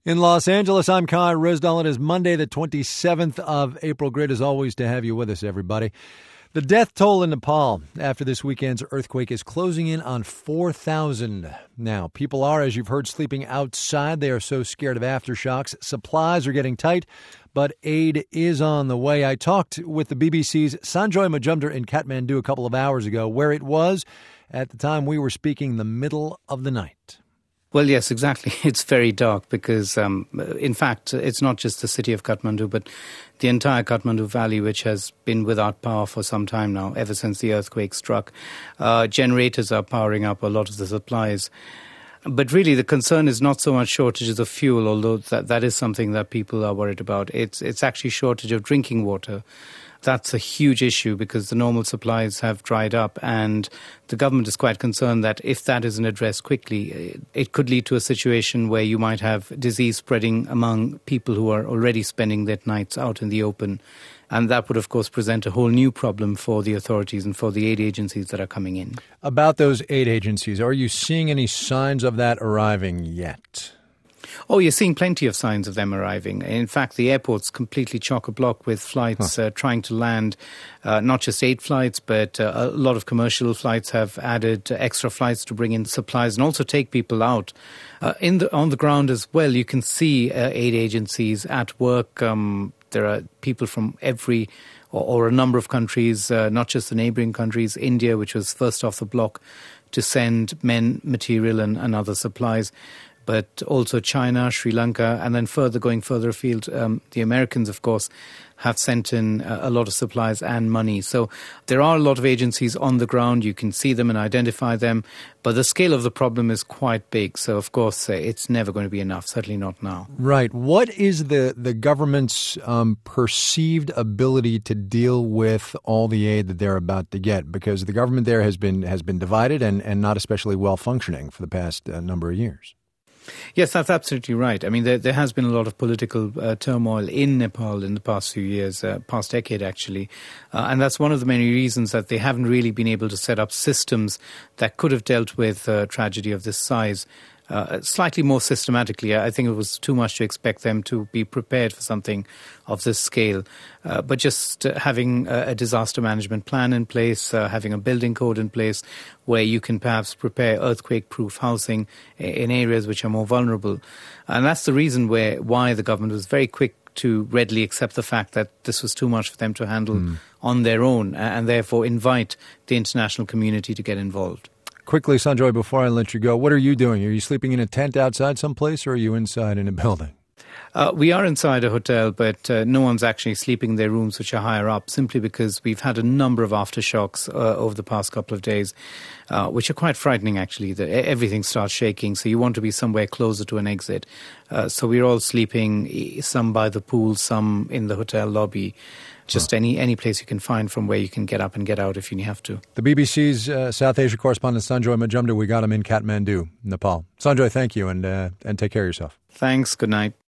In Los Angeles, I'm Kai Rizdal. It is Monday, the 27th of April. Great as always to have you with us, everybody. The death toll in Nepal after this weekend's earthquake is closing in on 4,000 now. People are, as you've heard, sleeping outside. They are so scared of aftershocks. Supplies are getting tight, but aid is on the way. I talked with the BBC's Sanjoy Majumdar in Kathmandu a couple of hours ago, where it was at the time we were speaking the middle of the night. Well, yes, exactly. It's very dark because, in fact, it's not just the city of Kathmandu, but the entire Kathmandu Valley, which has been without power for some time now, ever since the earthquake struck. Generators are powering up a lot of the supplies. But really, the concern is not so much shortages of fuel, although that is something that people are worried about. It's actually shortage of drinking water. That's a huge issue because the normal supplies have dried up, and the government is quite concerned that if that isn't addressed quickly, it could lead to a situation where you might have disease spreading among people who are already spending their nights out in the open. And that would, of course, present a whole new problem for the authorities and for the aid agencies that are coming in. About those aid agencies, are you seeing any signs of that arriving yet? Oh, you're seeing plenty of signs of them arriving. In fact, the airport's completely chock-a-block with flights trying to land, not just aid flights, but a lot of commercial flights have added extra flights to bring in supplies and also take people out. On the ground as well, you can see aid agencies at work. There are people from every or a number of countries, not just the neighbouring countries, India, which was first off the block to send men, material and other supplies, but also China, Sri Lanka, and then going further afield, the Americans, of course, have sent in a lot of supplies and money. So there are a lot of agencies on the ground. You can see them and identify them, but the scale of the problem is quite big. So, of course, it's never going to be enough, certainly not now. Right. What is the government's perceived ability to deal with all the aid that they're about to get? Because the government there has been divided and not especially well functioning for the past number of years. Yes, that's absolutely right. I mean, there has been a lot of political turmoil in Nepal in the past few years, past decade actually. And that's one of the many reasons that they haven't really been able to set up systems that could have dealt with a tragedy of this size slightly more systematically. I think it was too much to expect them to be prepared for something of this scale. But just having a disaster management plan in place, having a building code in place where you can perhaps prepare earthquake-proof housing in areas which are more vulnerable. And that's the reason why the government was very quick to readily accept the fact that this was too much for them to handle on their own and therefore invite the international community to get involved. Quickly, Sanjoy, before I let you go, what are you doing? Are you sleeping in a tent outside someplace or are you inside in a building? We are inside a hotel, but no one's actually sleeping in their rooms, which are higher up, simply because we've had a number of aftershocks over the past couple of days, which are quite frightening, actually. Everything starts shaking, so you want to be somewhere closer to an exit. So we're all sleeping, some by the pool, some in the hotel lobby. Just any place you can find from where you can get up and get out if you have to. The BBC's South Asia correspondent Sanjoy Majumdar, we got him in Kathmandu, Nepal. Sanjoy, thank you, and take care of yourself. Thanks. Good night.